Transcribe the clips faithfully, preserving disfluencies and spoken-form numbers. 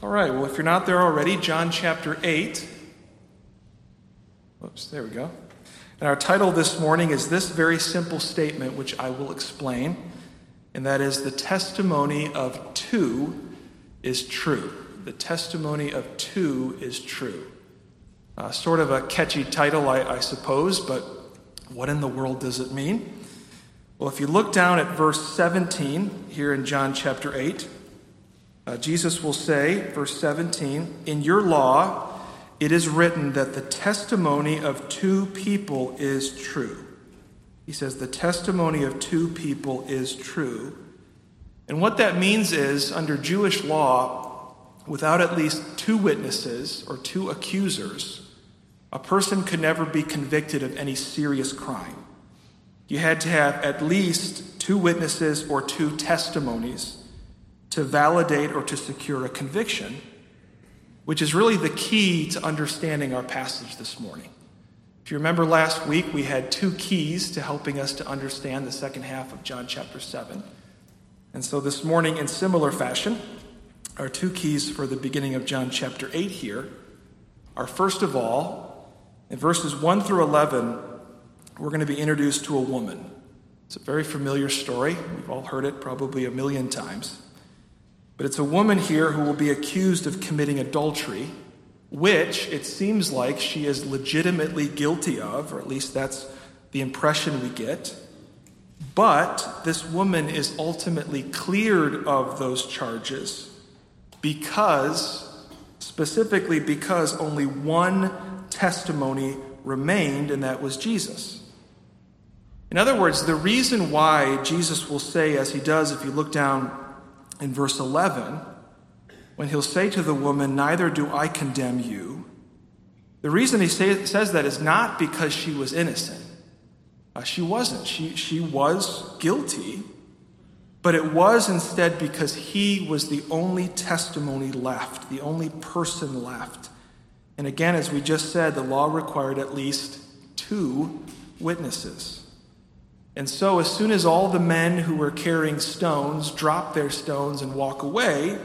All right, well, if you're not there already, John chapter eight. Oops, there we go. And our title this morning is this very simple statement, which I will explain, and that is the testimony of two is true. The testimony of two is true. Uh, sort of a catchy title, I, I suppose, but what in the world does it mean? Well, if you look down at verse seventeen here in John chapter eight, uh, Jesus will say, verse seventeen, "In your law it is written that the testimony of two people is true." He says the testimony of two people is true. And what that means is, under Jewish law, without at least two witnesses or two accusers, a person could never be convicted of any serious crime. You had to have at least two witnesses or two testimonies to validate or to secure a conviction, which is really the key to understanding our passage this morning. If you remember last week, we had two keys to helping us to understand the second half of John chapter seven. And so this morning, in similar fashion, our two keys for the beginning of John chapter eight here are, first of all, in verses one through eleven, we're going to be introduced to a woman. It's a very familiar story. We've all heard it probably a million times. But it's a woman here who will be accused of committing adultery, which it seems like she is legitimately guilty of, or at least that's the impression we get. But this woman is ultimately cleared of those charges because, specifically because only one testimony remained, and that was Jesus. In other words, the reason why Jesus will say, as he does if you look down in verse eleven, when he'll say to the woman, "Neither do I condemn you," the reason he say, says that is not because she was innocent. Uh, she wasn't. She, she was guilty, but it was instead because he was the only testimony left, the only person left. And again, as we just said, the law required at least two witnesses. And so as soon as all the men who were carrying stones drop their stones and walk away,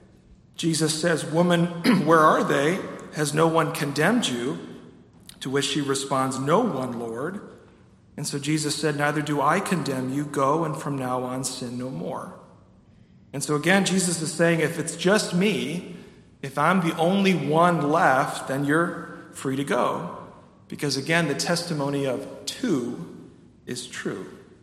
Jesus says, "Woman, where are they? Has no one condemned you?" To which she responds, "No one, Lord." And so Jesus said, "Neither do I condemn you. Go, and from now on sin no more." And so again, Jesus is saying, if it's just me, if I'm the only one left, then you're free to go. Because again, the testimony of two is true.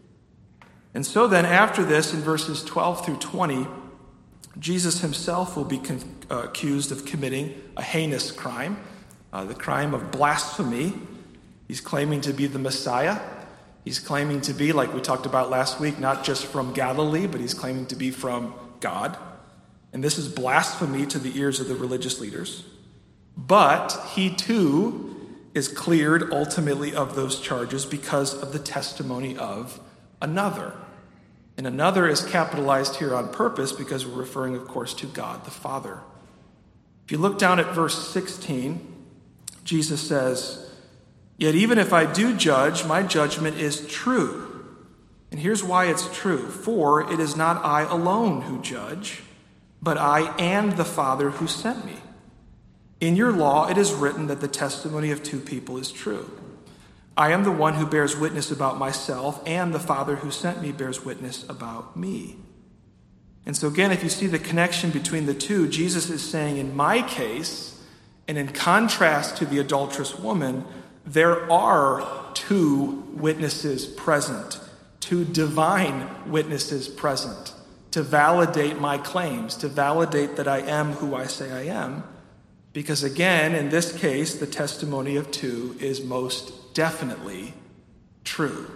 And so then after this, in verses twelve through twenty, Jesus himself will be con- uh, accused of committing a heinous crime, uh, the crime of blasphemy. He's claiming to be the Messiah. He's claiming to be, like we talked about last week, not just from Galilee, but he's claiming to be from God. And this is blasphemy to the ears of the religious leaders. But he too is cleared ultimately of those charges because of the testimony of another. And another is capitalized here on purpose because we're referring, of course, to God the Father. If you look down at verse sixteen, Jesus says, "Yet even if I do judge, my judgment is true." And here's why it's true. "For it is not I alone who judge, but I and the Father who sent me. In your law it is written that the testimony of two people is true. I am the one who bears witness about myself, and the Father who sent me bears witness about me." And so again, if you see the connection between the two, Jesus is saying, in my case, and in contrast to the adulterous woman, there are two witnesses present, two divine witnesses present, to validate my claims, to validate that I am who I say I am. Because again, in this case, the testimony of two is most definitely true.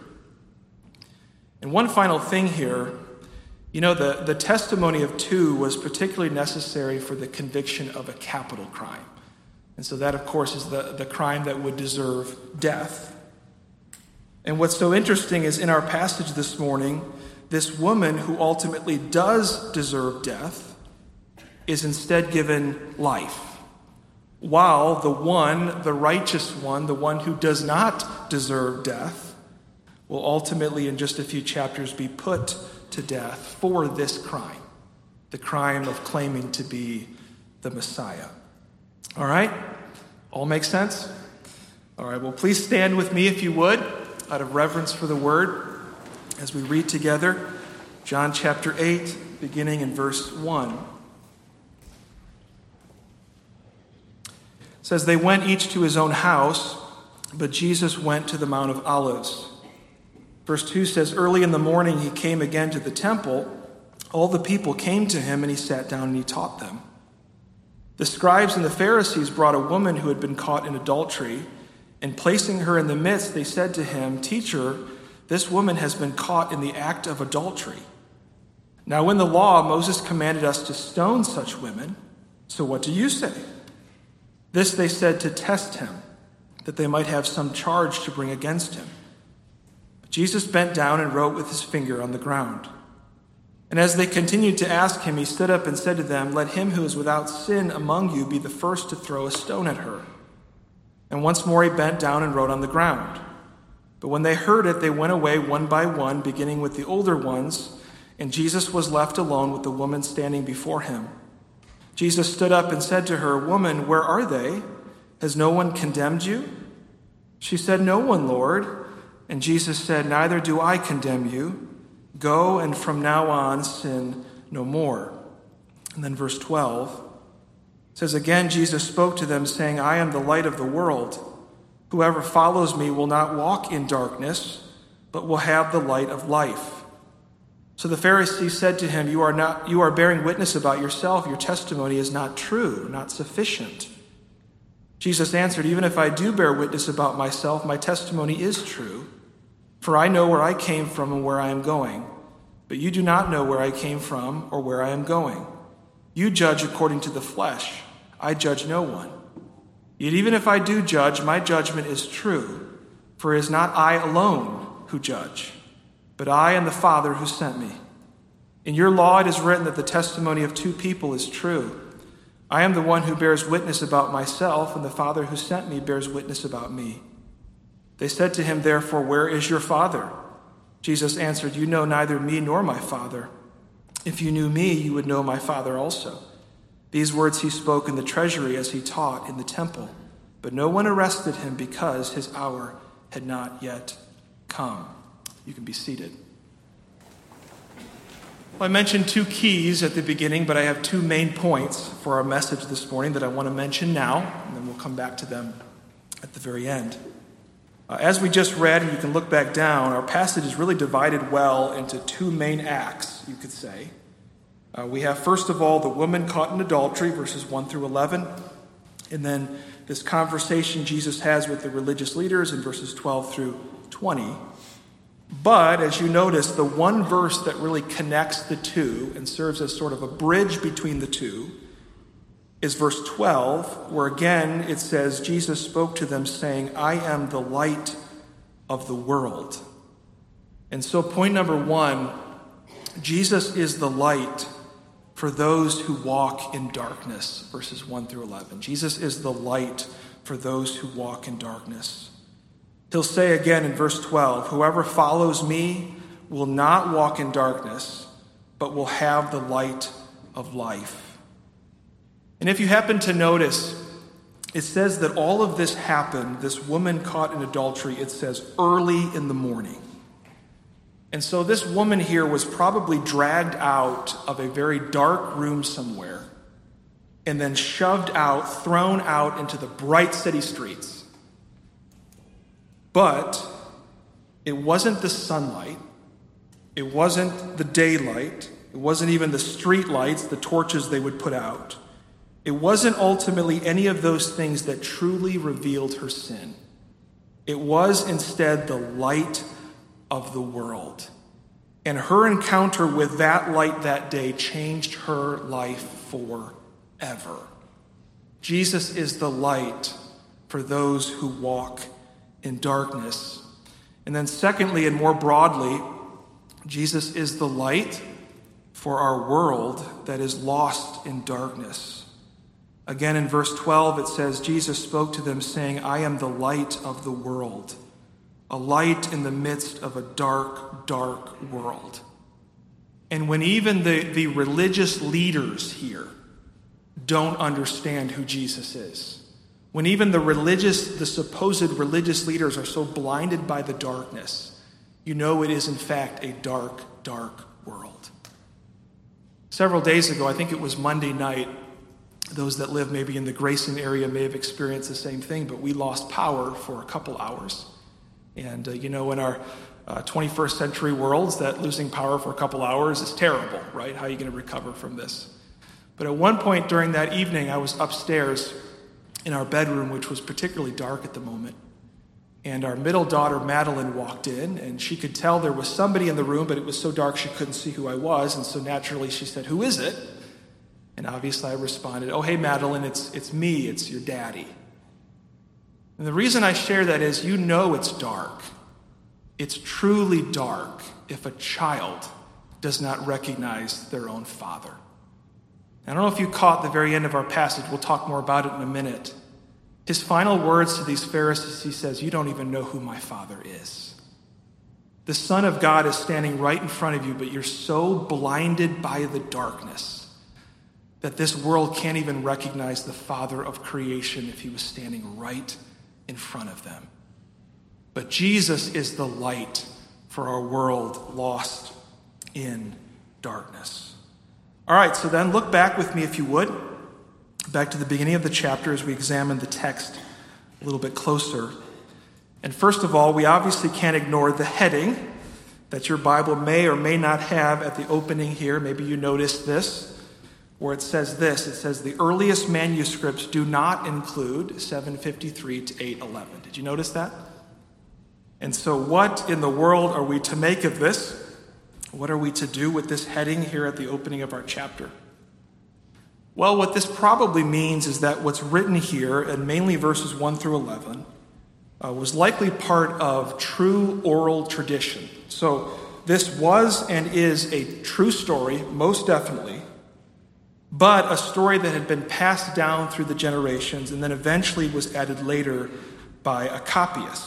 And one final thing here, you know, the, the testimony of two was particularly necessary for the conviction of a capital crime. And so that, of course, is the, the crime that would deserve death. And what's so interesting is in our passage this morning, this woman who ultimately does deserve death is instead given life, while the one, the righteous one, the one who does not deserve death, will ultimately in just a few chapters be put to death for this crime, the crime of claiming to be the Messiah. All right? All makes sense? All right, well, please stand with me if you would, out of reverence for the word, as we read together John chapter eight, beginning in verse one. It says, "They went each to his own house, but Jesus went to the Mount of Olives." Verse two says, "Early in the morning he came again to the temple. All the people came to him, and he sat down and he taught them. The scribes and the Pharisees brought a woman who had been caught in adultery, and placing her in the midst, they said to him, 'Teacher, this woman has been caught in the act of adultery. Now in the law, Moses commanded us to stone such women. So what do you say?' This they said to test him, that they might have some charge to bring against him. But Jesus bent down and wrote with his finger on the ground. And as they continued to ask him, he stood up and said to them, 'Let him who is without sin among you be the first to throw a stone at her.' And once more he bent down and wrote on the ground. But when they heard it, they went away one by one, beginning with the older ones, and Jesus was left alone with the woman standing before him. Jesus stood up and said to her, 'Woman, where are they? Has no one condemned you?' She said, 'No one, Lord.' And Jesus said, 'Neither do I condemn you. Go, and from now on sin no more.'" And then verse twelve says, "Again Jesus spoke to them, saying, 'I am the light of the world. Whoever follows me will not walk in darkness, but will have the light of life.' So the Pharisees said to him, 'You are not you are bearing witness about yourself. Your testimony is not true, not sufficient.' Jesus answered, 'Even if I do bear witness about myself, my testimony is true. For I know where I came from and where I am going. But you do not know where I came from or where I am going. You judge according to the flesh. I judge no one. Yet even if I do judge, my judgment is true. For it is not I alone who judge, but I and the Father who sent me. In your law it is written that the testimony of two people is true. I am the one who bears witness about myself, and the Father who sent me bears witness about me.' They said to him, therefore, 'Where is your Father?' Jesus answered, 'You know neither me nor my Father. If you knew me, you would know my Father also.' These words he spoke in the treasury as he taught in the temple. But no one arrested him because his hour had not yet come." You can be seated. Well, I mentioned two keys at the beginning, but I have two main points for our message this morning that I want to mention now, and then we'll come back to them at the very end. Uh, as we just read, and you can look back down, our passage is really divided well into two main acts, you could say. Uh, we have, first of all, the woman caught in adultery, verses one through eleven, and then this conversation Jesus has with the religious leaders in verses twelve through twenty. But, as you notice, the one verse that really connects the two and serves as sort of a bridge between the two is verse twelve, where again it says, Jesus spoke to them saying, "I am the light of the world." And so point number one, Jesus is the light for those who walk in darkness, verses one through eleven. Jesus is the light for those who walk in darkness. He'll say again in verse twelve, "Whoever follows me will not walk in darkness, but will have the light of life." And if you happen to notice, it says that all of this happened, this woman caught in adultery, it says early in the morning. And so this woman here was probably dragged out of a very dark room somewhere and then shoved out, thrown out into the bright city streets. But it wasn't the sunlight, it wasn't the daylight, it wasn't even the street lights, the torches they would put out. It wasn't ultimately any of those things that truly revealed her sin. It was instead the light of the world. And her encounter with that light that day changed her life forever. Jesus is the light for those who walk in darkness. And then secondly, and more broadly, Jesus is the light for our world that is lost in darkness. Again, in verse twelve, it says, Jesus spoke to them saying, "I am the light of the world," a light in the midst of a dark, dark world. And when even the, the religious leaders here don't understand who Jesus is. When even the religious, the supposed religious leaders are so blinded by the darkness, you know it is in fact a dark, dark world. Several days ago, I think it was Monday night, those that live maybe in the Grayson area may have experienced the same thing, but we lost power for a couple hours. And uh, you know, in our uh, twenty-first century worlds, that losing power for a couple hours is terrible, right? How are you going to recover from this? But at one point during that evening, I was upstairs in our bedroom, which was particularly dark at the moment. And our middle daughter, Madeline, walked in, and she could tell there was somebody in the room, but it was so dark she couldn't see who I was. And so naturally she said, "Who is it?" And obviously I responded, "Oh, hey, Madeline, it's it's me, it's your daddy." And the reason I share that is you know it's dark. It's truly dark if a child does not recognize their own father. I don't know if you caught the very end of our passage. We'll talk more about it in a minute. His final words to these Pharisees, he says, "You don't even know who my Father is." The Son of God is standing right in front of you, but you're so blinded by the darkness that this world can't even recognize the Father of creation if he was standing right in front of them. But Jesus is the light for our world lost in darkness. All right, so then look back with me, if you would, back to the beginning of the chapter as we examine the text a little bit closer. And first of all, we obviously can't ignore the heading that your Bible may or may not have at the opening here. Maybe you noticed this, where it says this. It says, "The earliest manuscripts do not include seven fifty-three to eight eleven. Did you notice that? And so what in the world are we to make of this? What are we to do with this heading here at the opening of our chapter? Well, what this probably means is that what's written here, and mainly verses one through eleven, uh, was likely part of true oral tradition. So this was and is a true story, most definitely, but a story that had been passed down through the generations and then eventually was added later by a copyist.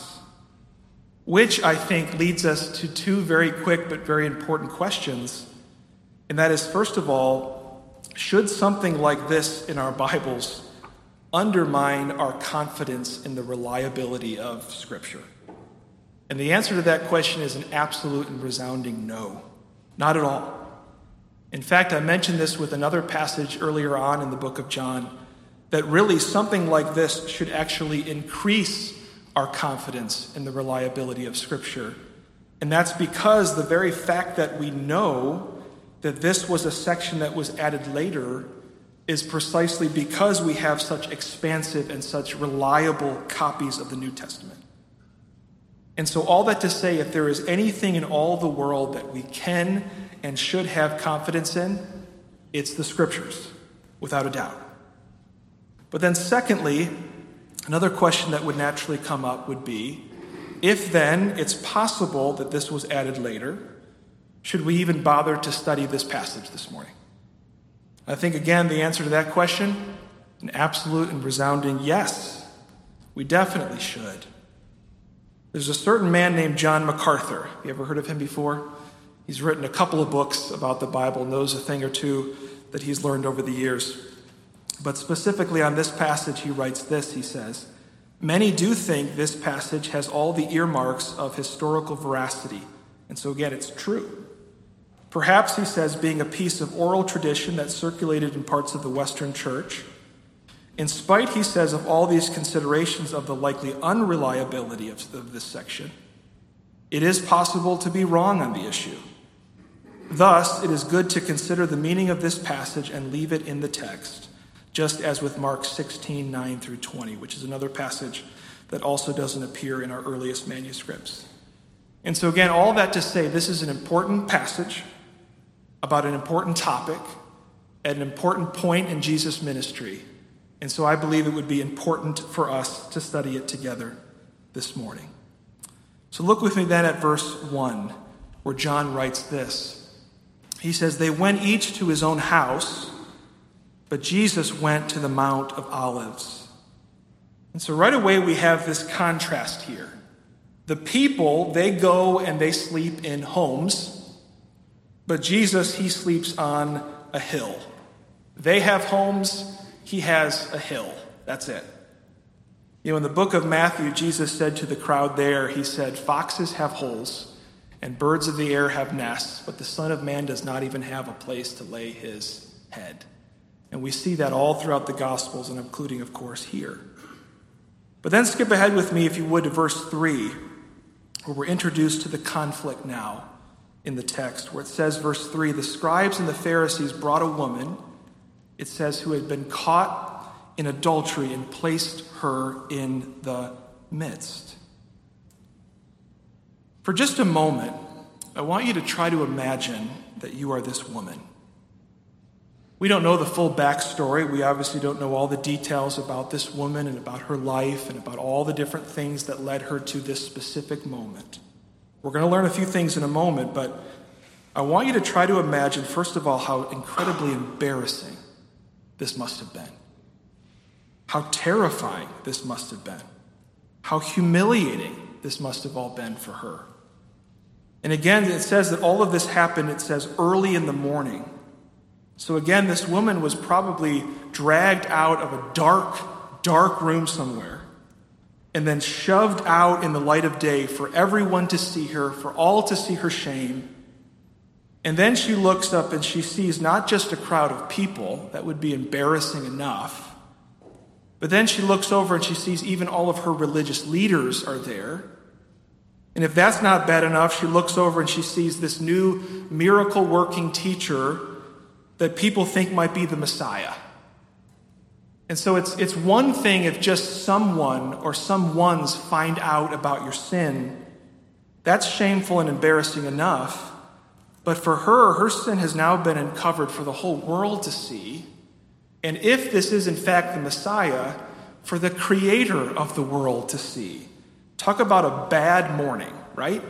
Which I think leads us to two very quick but very important questions. And that is, first of all, should something like this in our Bibles undermine our confidence in the reliability of Scripture? And the answer to that question is an absolute and resounding no. Not at all. In fact, I mentioned this with another passage earlier on in the book of John, that really something like this should actually increase our confidence in the reliability of Scripture. And that's because the very fact that we know that this was a section that was added later is precisely because we have such expansive and such reliable copies of the New Testament. And so all that to say, if there is anything in all the world that we can and should have confidence in, it's the Scriptures, without a doubt. But then secondly, another question that would naturally come up would be, if then it's possible that this was added later, should we even bother to study this passage this morning? I think, again, the answer to that question, an absolute and resounding yes. We definitely should. There's a certain man named John MacArthur. You ever heard of him before? He's written a couple of books about the Bible, knows a thing or two that he's learned over the years. But specifically on this passage, he writes this, he says, "Many do think this passage has all the earmarks of historical veracity." And so again, it's true. Perhaps, he says, being a piece of oral tradition that circulated in parts of the Western Church, in spite, he says, of all these considerations of the likely unreliability of, of this section, it is possible to be wrong on the issue. Thus, it is good to consider the meaning of this passage and leave it in the text, just as with Mark sixteen, nine through twenty, which is another passage that also doesn't appear in our earliest manuscripts. And so again, all that to say, this is an important passage about an important topic at an important point in Jesus' ministry. And so I believe it would be important for us to study it together this morning. So look with me then at verse one, where John writes this. He says, "They went each to his own house, but Jesus went to the Mount of Olives." And so right away we have this contrast here. The people, they go and they sleep in homes, but Jesus, he sleeps on a hill. They have homes, he has a hill. That's it. You know, in the book of Matthew, Jesus said to the crowd there, he said, "Foxes have holes and birds of the air have nests, but the Son of Man does not even have a place to lay his head." And we see that all throughout the Gospels, and including, of course, here. But then skip ahead with me, if you would, to verse three, where we're introduced to the conflict now in the text, where it says, verse three, "The scribes and the Pharisees brought a woman," it says, "who had been caught in adultery and placed her in the midst." For just a moment, I want you to try to imagine that you are this woman. We don't know the full backstory. We obviously don't know all the details about this woman and about her life and about all the different things that led her to this specific moment. We're going to learn a few things in a moment, but I want you to try to imagine, first of all, how incredibly embarrassing this must have been. How terrifying this must have been. How humiliating this must have all been for her. And again, it says that all of this happened, it says, early in the morning. So again, this woman was probably dragged out of a dark, dark room somewhere and then shoved out in the light of day for everyone to see her, for all to see her shame. And then she looks up and she sees not just a crowd of people, that would be embarrassing enough, but then she looks over and she sees even all of her religious leaders are there. And if that's not bad enough, she looks over and she sees this new miracle-working teacher that people think might be the Messiah. And so it's it's one thing if just someone or someone's find out about your sin. That's shameful and embarrassing enough. But for her, her sin has now been uncovered for the whole world to see. And if this is in fact the Messiah, for the creator of the world to see. Talk about a bad morning, right?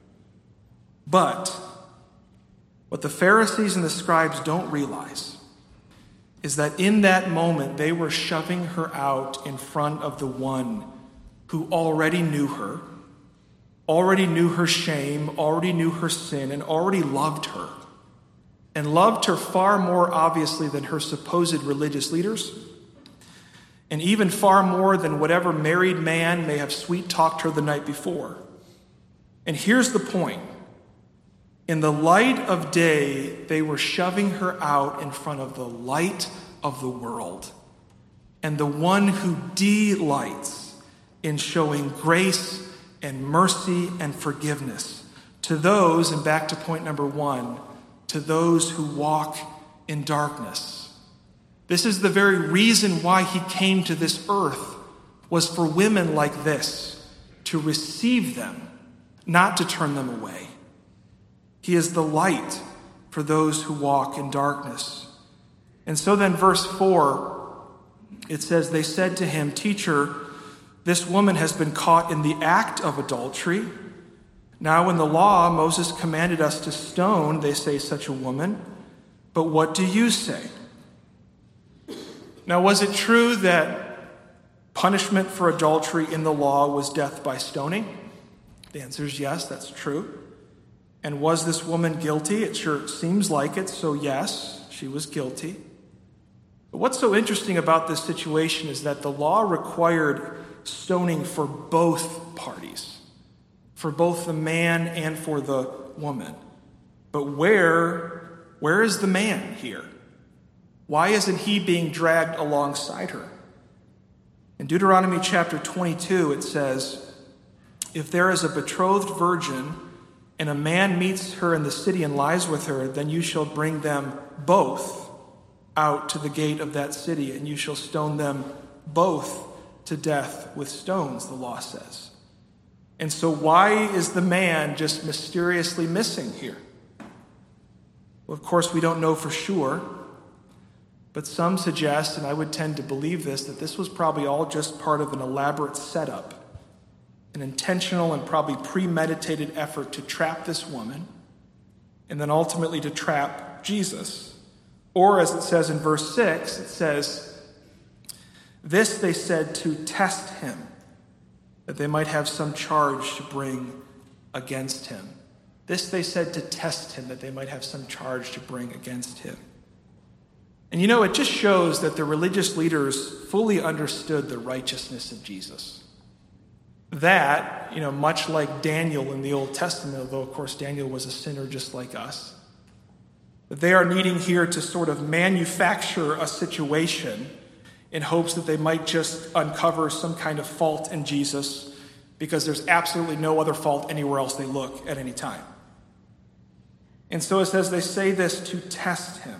But what the Pharisees and the scribes don't realize is that in that moment they were shoving her out in front of the one who already knew her, already knew her shame, already knew her sin, and already loved her. And loved her far more obviously than her supposed religious leaders, and even far more than whatever married man may have sweet-talked her the night before. And here's the point. In the light of day, they were shoving her out in front of the light of the world, and the one who delights in showing grace and mercy and forgiveness to those, and back to point number one, to those who walk in darkness. This is the very reason why he came to this earth, was for women like this, to receive them, not to turn them away. He is the light for those who walk in darkness. And so then verse four, it says, "They said to him, 'Teacher, this woman has been caught in the act of adultery. Now in the law, Moses commanded us to stone,' they say, 'such a woman. But what do you say?'" Now, was it true that punishment for adultery in the law was death by stoning? The answer is yes, that's true. And was this woman guilty? It sure seems like it, so yes, she was guilty. But what's so interesting about this situation is that the law required stoning for both parties, for both the man and for the woman. But where, where is the man here? Why isn't he being dragged alongside her? In Deuteronomy chapter twenty-two, it says, "If there is a betrothed virgin, and a man meets her in the city and lies with her, then you shall bring them both out to the gate of that city, and you shall stone them both to death with stones," the law says. And so why is the man just mysteriously missing here? Well, of course, we don't know for sure, but some suggest, and I would tend to believe this, that this was probably all just part of an elaborate setup, an intentional and probably premeditated effort to trap this woman, and then ultimately to trap Jesus. Or as it says in verse six, it says, "This they said to test him, that they might have some charge to bring against him." This they said to test him, that they might have some charge to bring against him. And you know, it just shows that the religious leaders fully understood the righteousness of Jesus. That, you know, much like Daniel in the Old Testament, although of course Daniel was a sinner just like us, that they are needing here to sort of manufacture a situation in hopes that they might just uncover some kind of fault in Jesus, because there's absolutely no other fault anywhere else they look at any time. And so it says they say this to test him.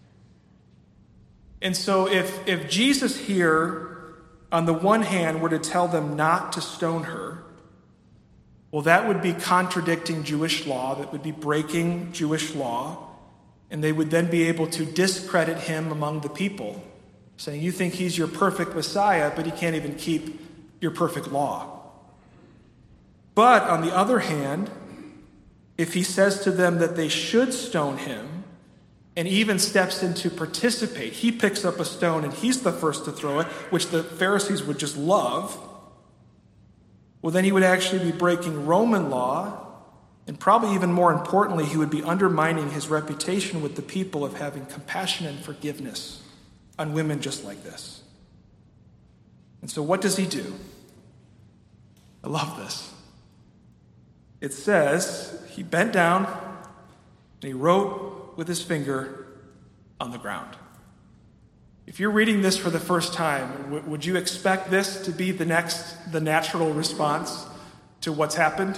And so if, if Jesus here, on the one hand, were to tell them not to stone her, well, that would be contradicting Jewish law, that would be breaking Jewish law, and they would then be able to discredit him among the people, saying, you think he's your perfect Messiah, but he can't even keep your perfect law. But on the other hand, if he says to them that they should stone him, and even steps in to participate, he picks up a stone and he's the first to throw it, which the Pharisees would just love, well, then he would actually be breaking Roman law, and probably even more importantly, he would be undermining his reputation with the people of having compassion and forgiveness on women just like this. And so what does he do? I love this. It says he bent down and he wrote with his finger on the ground. If you're reading this for the first time, w- would you expect this to be the next, the natural response to what's happened?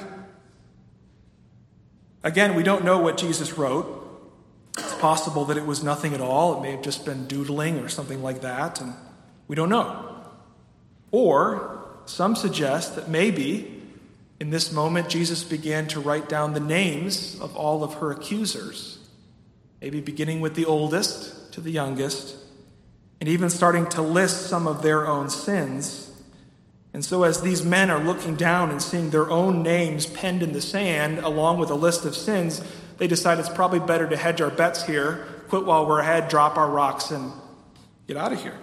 Again, we don't know what Jesus wrote. It's possible that it was nothing at all. It may have just been doodling or something like that, and we don't know. Or some suggest that maybe in this moment Jesus began to write down the names of all of her accusers. Maybe beginning with the oldest to the youngest, and even starting to list some of their own sins. And so as these men are looking down and seeing their own names penned in the sand, along with a list of sins, they decide it's probably better to hedge our bets here, quit while we're ahead, drop our rocks, and get out of here.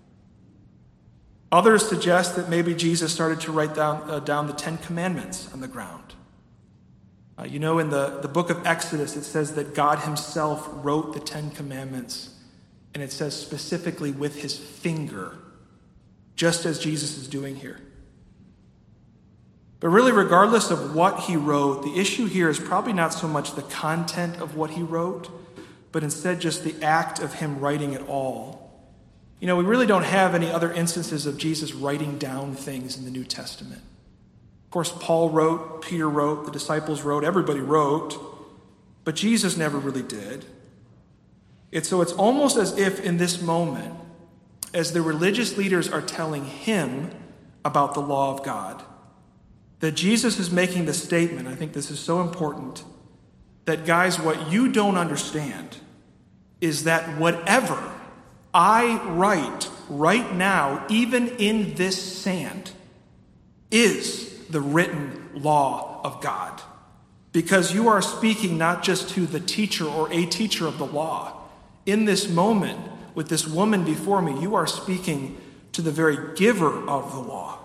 Others suggest that maybe Jesus started to write down, uh, down the Ten Commandments on the ground. Uh, you know, in the, the book of Exodus, it says that God himself wrote the Ten Commandments, and it says specifically with his finger, just as Jesus is doing here. But really, regardless of what he wrote, the issue here is probably not so much the content of what he wrote, but instead just the act of him writing it all. You know, we really don't have any other instances of Jesus writing down things in the New Testament. Of course, Paul wrote, Peter wrote, the disciples wrote, everybody wrote, but Jesus never really did. It's, so it's almost as if in this moment, as the religious leaders are telling him about the law of God, that Jesus is making the statement, I think this is so important, that guys, what you don't understand is that whatever I write right now, even in this sand, is the written law of God. Because you are speaking not just to the teacher or a teacher of the law. In this moment, with this woman before me, you are speaking to the very giver of the law.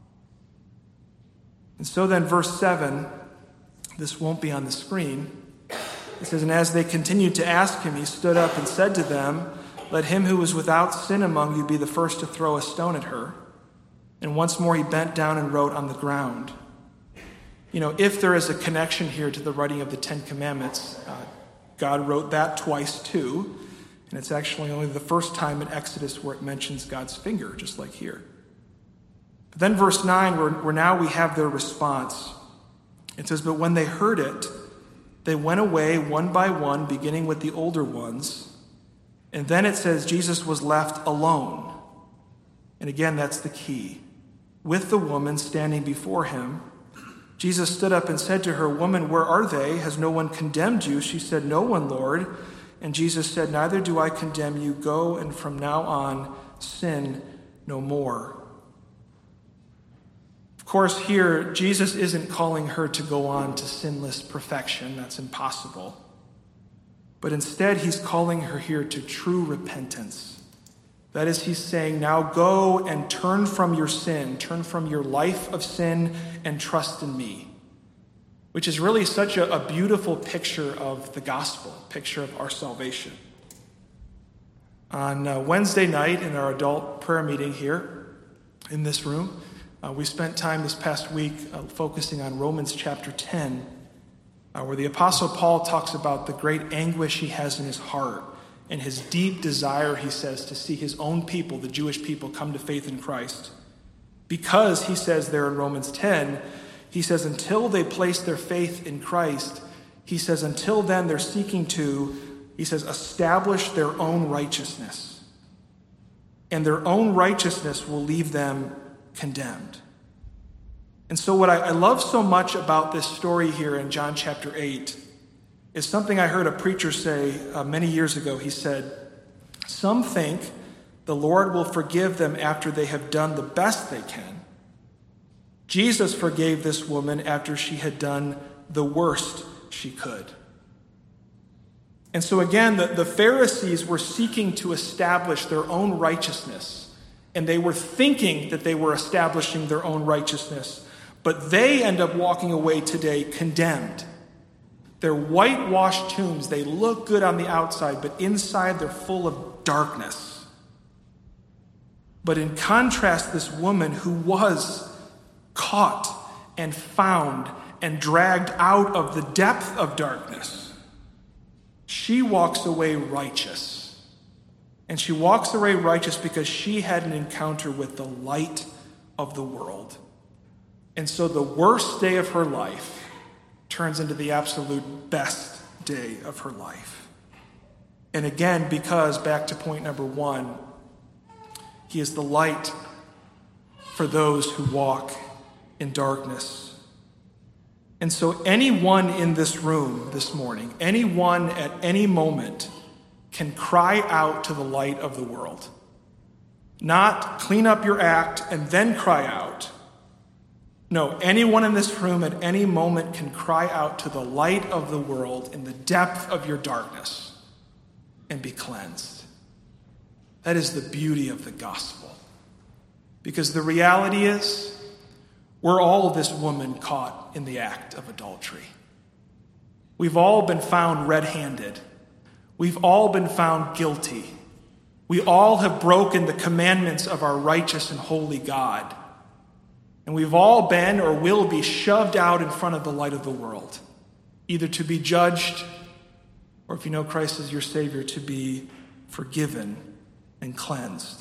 And so then verse seven, this won't be on the screen. It says, and as they continued to ask him, he stood up and said to them, let him who is without sin among you be the first to throw a stone at her. And once more he bent down and wrote on the ground. You know, if there is a connection here to the writing of the Ten Commandments, uh, God wrote that twice too. And it's actually only the first time in Exodus where it mentions God's finger, just like here. But then verse nine, where, where now we have their response. It says, but when they heard it, they went away one by one, beginning with the older ones. And then it says Jesus was left alone. And again, that's the key. With the woman standing before him, Jesus stood up and said to her, woman, where are they? Has no one condemned you? She said, no one, Lord. And Jesus said, neither do I condemn you. Go, and from now on, sin no more. Of course, here, Jesus isn't calling her to go on to sinless perfection. That's impossible. But instead, he's calling her here to true repentance. That is, he's saying, now go and turn from your sin, turn from your life of sin and trust in me. Which is really such a, a beautiful picture of the gospel, picture of our salvation. On uh, Wednesday night in our adult prayer meeting here in this room, uh, we spent time this past week uh, focusing on Romans chapter ten, uh, where the Apostle Paul talks about the great anguish he has in his heart and his deep desire, he says, to see his own people, the Jewish people, come to faith in Christ. Because, he says there in Romans ten, he says, until they place their faith in Christ, he says, until then they're seeking to, he says, establish their own righteousness. And their own righteousness will leave them condemned. And so what I, I love so much about this story here in John chapter eight is something I heard a preacher say uh, many years ago. He said, some think the Lord will forgive them after they have done the best they can. Jesus forgave this woman after she had done the worst she could. And so again, the, the Pharisees were seeking to establish their own righteousness, and they were thinking that they were establishing their own righteousness, but they end up walking away today condemned. They're whitewashed tombs. They look good on the outside, but inside they're full of darkness. But in contrast, this woman who was caught and found and dragged out of the depth of darkness, she walks away righteous. And she walks away righteous because she had an encounter with the light of the world. And so the worst day of her life turns into the absolute best day of her life. And again, because, back to point number one, he is the light for those who walk in darkness. And so anyone in this room this morning, anyone at any moment, can cry out to the light of the world. Not clean up your act and then cry out. No, anyone in this room at any moment can cry out to the light of the world in the depth of your darkness and be cleansed. That is the beauty of the gospel. Because the reality is, we're all this woman caught in the act of adultery. We've all been found red-handed. We've all been found guilty. We all have broken the commandments of our righteous and holy God. And we've all been or will be shoved out in front of the light of the world, either to be judged or, if you know Christ as your Savior, to be forgiven and cleansed.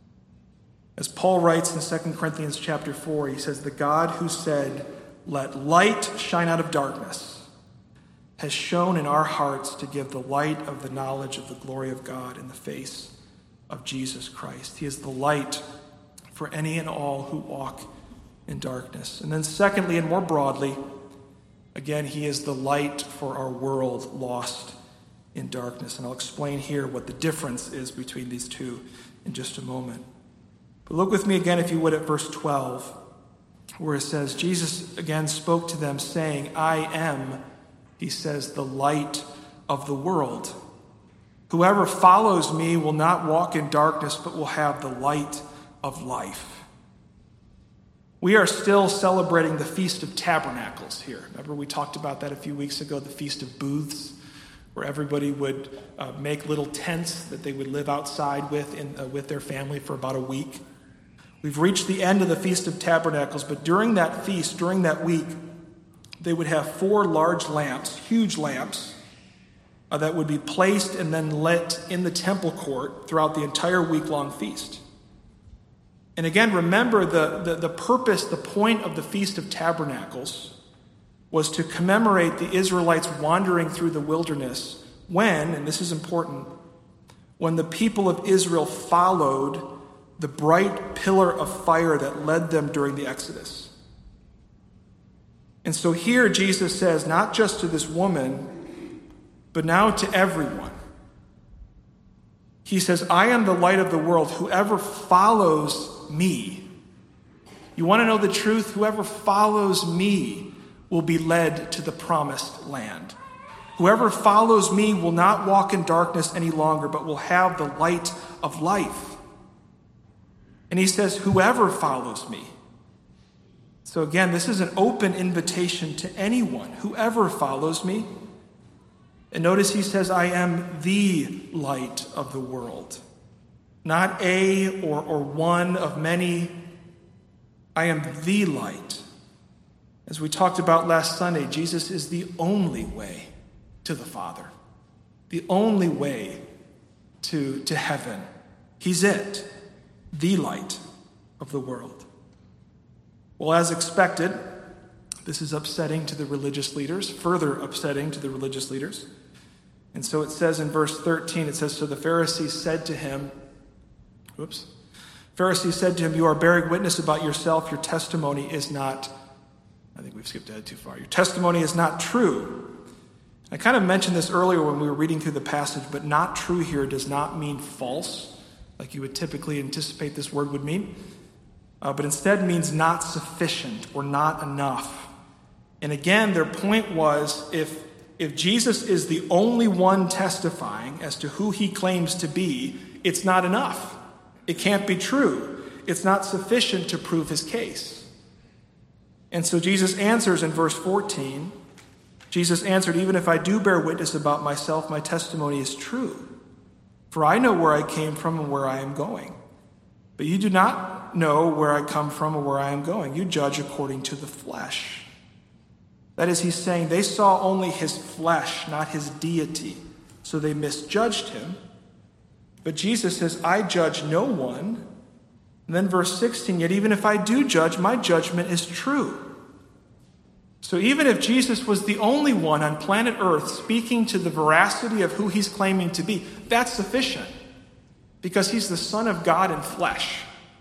As Paul writes in Second Corinthians chapter four, he says, the God who said, let light shine out of darkness, has shone in our hearts to give the light of the knowledge of the glory of God in the face of Jesus Christ. He is the light for any and all who walk in darkness. And then secondly, and more broadly, again, he is the light for our world lost in darkness. And I'll explain here what the difference is between these two in just a moment. But look with me again, if you would, at verse twelve, where it says, Jesus again spoke to them, saying, I am, he says, the light of the world. Whoever follows me will not walk in darkness, but will have the light of life. We are still celebrating the Feast of Tabernacles here. Remember, we talked about that a few weeks ago, the Feast of Booths, where everybody would uh, make little tents that they would live outside with in, uh, with their family for about a week. We've reached the end of the Feast of Tabernacles, but during that feast, during that week, they would have four large lamps, huge lamps, uh, that would be placed and then lit in the temple court throughout the entire week-long feast. And again, remember the, the, the purpose, the point of the Feast of Tabernacles was to commemorate the Israelites wandering through the wilderness when, and this is important, when the people of Israel followed the bright pillar of fire that led them during the Exodus. And so here Jesus says, not just to this woman, but now to everyone. He says, I am the light of the world. Whoever follows me. You want to know the truth? Whoever follows me will be led to the promised land. Whoever follows me will not walk in darkness any longer, but will have the light of life. And he says, whoever follows me. So again, this is an open invitation to anyone, whoever follows me. And notice he says, I am the light of the world. Not a or, or one of many. I am the light. As we talked about last Sunday, Jesus is the only way to the Father, the only way to, to heaven. He's it, the light of the world. Well, as expected, this is upsetting to the religious leaders, further upsetting to the religious leaders. And so it says in verse thirteen, it says, so the Pharisees said to him, whoops, Pharisees said to him, you are bearing witness about yourself. Your testimony is not, I think we've skipped ahead too far. Your testimony is not true. I kind of mentioned this earlier when we were reading through the passage, but not true here does not mean false, like you would typically anticipate this word would mean, uh, but instead means not sufficient or not enough. And again, their point was, if, if Jesus is the only one testifying as to who he claims to be, it's not enough. It can't be true. It's not sufficient to prove his case. And so Jesus answers in verse fourteen, Jesus answered, even if I do bear witness about myself, my testimony is true. For I know where I came from and where I am going. But you do not know where I come from or where I am going. You judge according to the flesh. That is, he's saying they saw only his flesh, not his deity. So they misjudged him. But Jesus says, I judge no one. And then verse sixteen, yet even if I do judge, my judgment is true. So even if Jesus was the only one on planet Earth speaking to the veracity of who he's claiming to be, that's sufficient. Because he's the Son of God in flesh.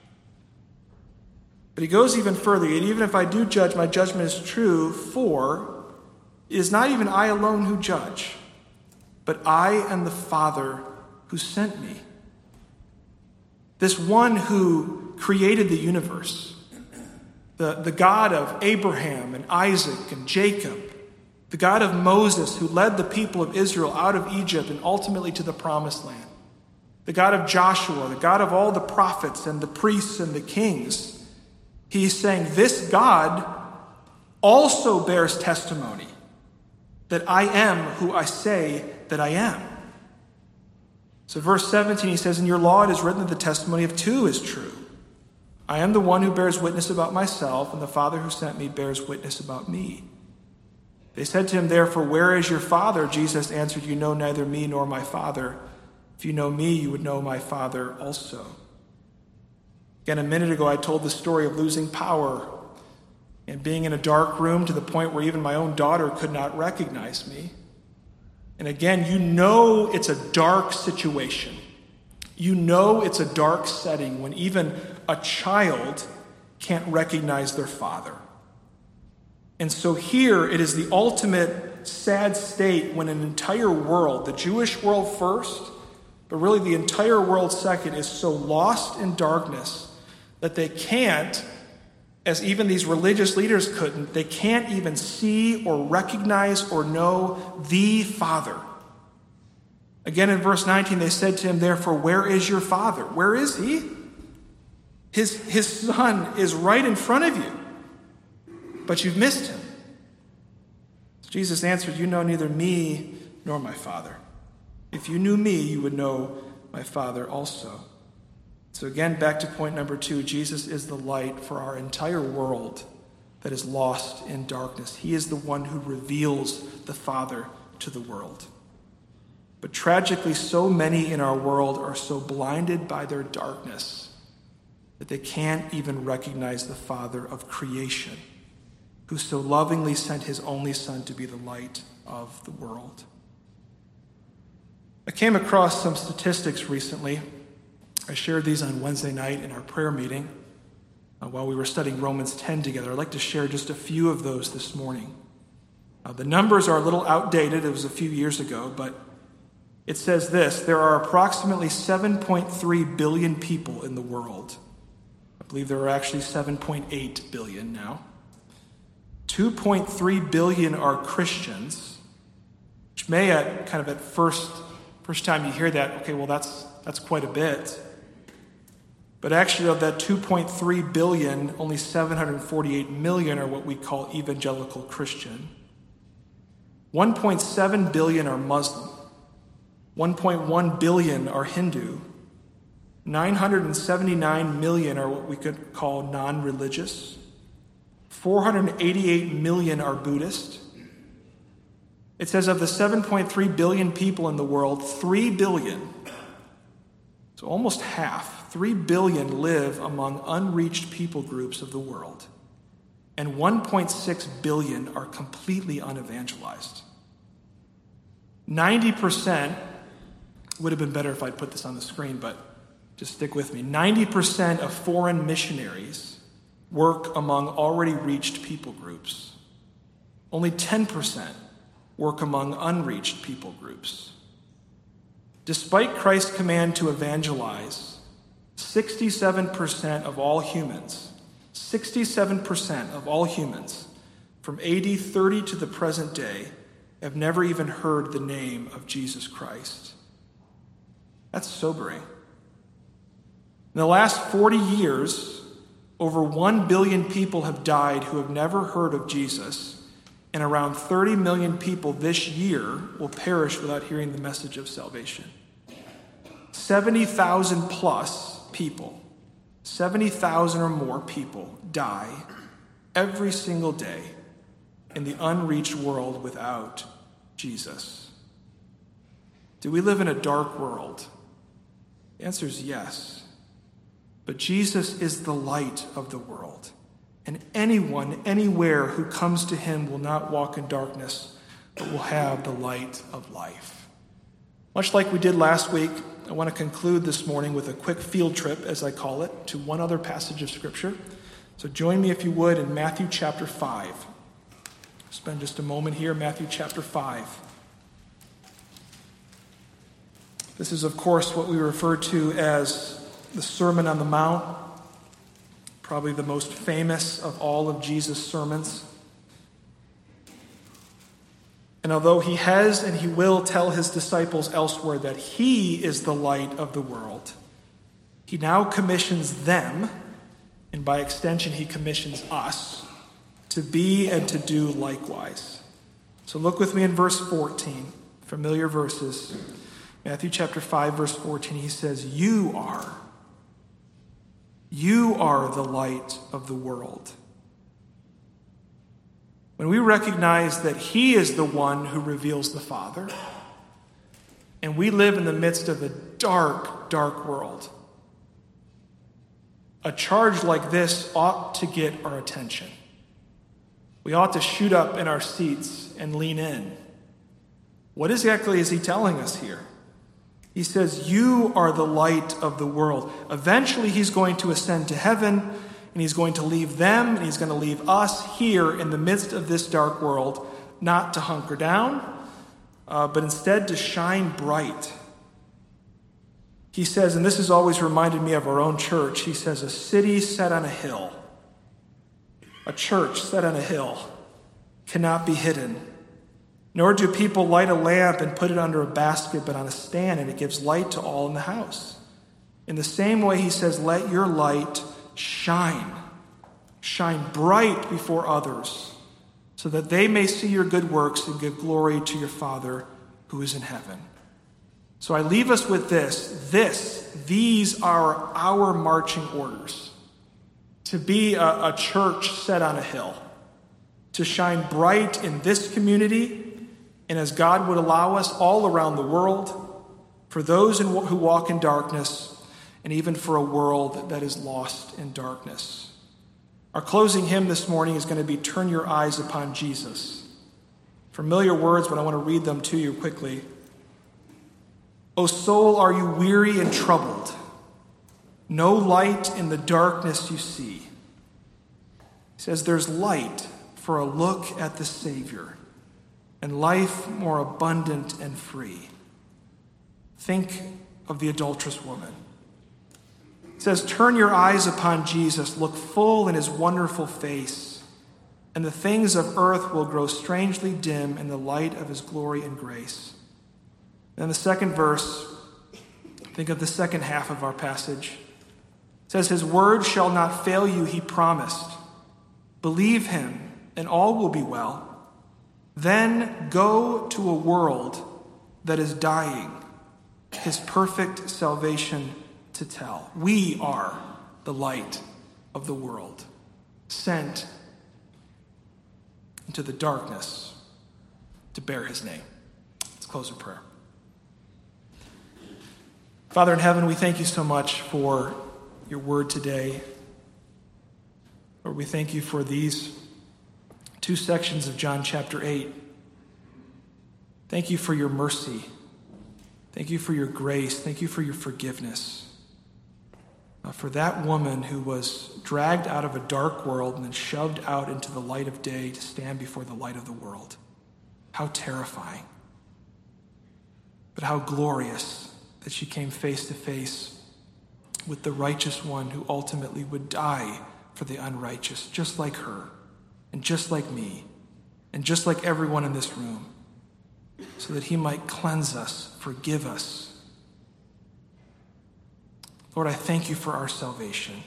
But he goes even further. Yet even if I do judge, my judgment is true, for it is not even I alone who judge, but I and the Father who sent me. This one who created the universe, the, the God of Abraham and Isaac and Jacob, the God of Moses who led the people of Israel out of Egypt and ultimately to the promised land, the God of Joshua, the God of all the prophets and the priests and the kings. He's saying this God also bears testimony that I am who I say that I am. So verse seventeen, he says, in your law it is written that the testimony of two is true. I am the one who bears witness about myself, and the Father who sent me bears witness about me. They said to him, therefore, where is your Father? Jesus answered, you know neither me nor my Father. If you know me, you would know my Father also. Again, a minute ago, I told the story of losing power and being in a dark room to the point where even my own daughter could not recognize me. And again, you know it's a dark situation. You know it's a dark setting when even a child can't recognize their father. And so here it is the ultimate sad state when an entire world, the Jewish world first, but really the entire world second, is so lost in darkness that they can't, as even these religious leaders couldn't, they can't even see or recognize or know the Father. Again, in verse nineteen, they said to him, therefore, where is your Father? Where is he? His, his Son is right in front of you, but you've missed him. Jesus answered, you know neither me nor my Father. If you knew me, you would know my Father also. So again, back to point number two, Jesus is the light for our entire world that is lost in darkness. He is the one who reveals the Father to the world. But tragically, so many in our world are so blinded by their darkness that they can't even recognize the Father of creation, who so lovingly sent his only Son to be the light of the world. I came across some statistics recently. I shared these on Wednesday night in our prayer meeting uh, while we were studying Romans ten together. I'd like to share just a few of those this morning. Uh, the numbers are a little outdated. It was a few years ago, but it says this: there are approximately seven point three billion people in the world. I believe there are actually seven point eight billion now. two point three billion are Christians, which may at kind of at first first time you hear that, okay, well that's that's quite a bit. But actually of that two point three billion, only seven hundred forty-eight million are what we call evangelical Christian. one point seven billion are Muslim. one point one billion are Hindu. nine hundred seventy-nine million are what we could call non-religious. four hundred eighty-eight million are Buddhist. It says of the seven point three billion people in the world, three billion, so almost half, three billion live among unreached people groups of the world. And one point six billion are completely unevangelized. ninety percent, would have been better if I'd put this on the screen, but just stick with me. ninety percent of foreign missionaries work among already reached people groups. Only ten percent work among unreached people groups. Despite Christ's command to evangelize, sixty-seven percent of all humans, sixty-seven percent of all humans from A D thirty to the present day have never even heard the name of Jesus Christ. That's sobering. In the last forty years, over one billion people have died who have never heard of Jesus, and around thirty million people this year will perish without hearing the message of salvation. seventy thousand plus people, seventy thousand or more people die every single day in the unreached world without Jesus. Do we live in a dark world? The answer is yes. But Jesus is the light of the world. And anyone, anywhere who comes to him will not walk in darkness, but will have the light of life. Much like we did last week, I want to conclude this morning with a quick field trip, as I call it, to one other passage of Scripture. So join me, if you would, in Matthew chapter five. Spend just a moment here, Matthew chapter five. This is, of course, what we refer to as the Sermon on the Mount, probably the most famous of all of Jesus' sermons. And although he has and he will tell his disciples elsewhere that he is the light of the world, he now commissions them, and by extension he commissions us, to be and to do likewise. So look with me in verse fourteen, familiar verses. Matthew chapter five, verse fourteen, he says, You are, you are the light of the world. When we recognize that he is the one who reveals the Father, and we live in the midst of a dark, dark world, a charge like this ought to get our attention. We ought to shoot up in our seats and lean in. What exactly is he telling us here? He says, you are the light of the world. Eventually he's going to ascend to heaven, and he's going to leave them, and he's going to leave us here in the midst of this dark world, not to hunker down, uh, but instead to shine bright. He says, and this has always reminded me of our own church, he says, a city set on a hill, a church set on a hill cannot be hidden. Nor do people light a lamp and put it under a basket, but on a stand, and it gives light to all in the house. In the same way, he says, let your light shine. Shine bright before others, so that they may see your good works and give glory to your Father who is in heaven. So I leave us with this. This, these are our marching orders. To be a, a church set on a hill. To shine bright in this community, and as God would allow us, all around the world, for those in, who walk in darkness, and even for a world that is lost in darkness. Our closing hymn this morning is going to be Turn Your Eyes Upon Jesus. Familiar words, but I want to read them to you quickly. O soul, are you weary and troubled? No light in the darkness you see. He says there's light for a look at the Savior, and life more abundant and free. Think of the adulterous woman. It says, turn your eyes upon Jesus, look full in his wonderful face, and the things of earth will grow strangely dim in the light of his glory and grace. Then the second verse, think of the second half of our passage. It says, his word shall not fail you, he promised. Believe him, and all will be well. Then go to a world that is dying, his perfect salvation to tell. We are the light of the world, sent into the darkness to bear his name. Let's close in prayer. Father in heaven, we thank you so much for your word today. Lord, we thank you for these two sections of John chapter eight. Thank you for your mercy. Thank you for your grace. Thank you for your forgiveness. Uh, for that woman who was dragged out of a dark world and then shoved out into the light of day to stand before the light of the world. How terrifying. But how glorious that she came face to face with the righteous one who ultimately would die for the unrighteous, just like her, and just like me, and just like everyone in this room, so that he might cleanse us, forgive us. Lord, I thank you for our salvation.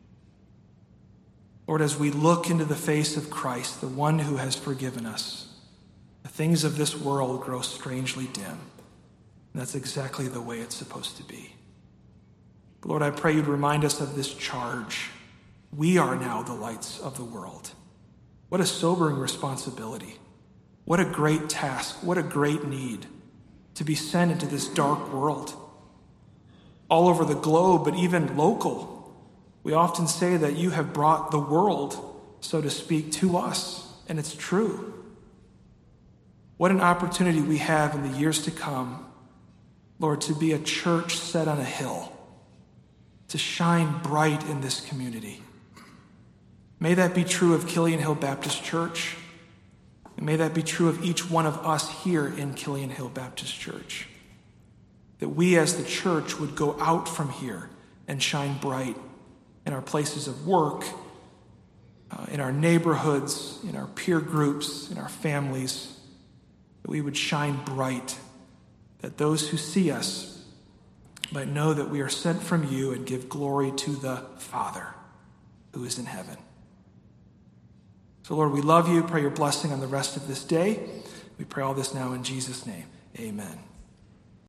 Lord, as we look into the face of Christ, the one who has forgiven us, the things of this world grow strangely dim. And that's exactly the way it's supposed to be. Lord, I pray you'd remind us of this charge. We are now the lights of the world. What a sobering responsibility. What a great task. What a great need to be sent into this dark world. All over the globe, but even local. We often say that you have brought the world, so to speak, to us. And it's true. What an opportunity we have in the years to come, Lord, to be a church set on a hill, to shine bright in this community. May that be true of Killian Hill Baptist Church, and may that be true of each one of us here in Killian Hill Baptist Church. That we as the church would go out from here and shine bright in our places of work, uh, in our neighborhoods, in our peer groups, in our families. That we would shine bright, that those who see us might know that we are sent from you and give glory to the Father who is in heaven. So, Lord, we love you. Pray your blessing on the rest of this day. We pray all this now in Jesus' name. Amen.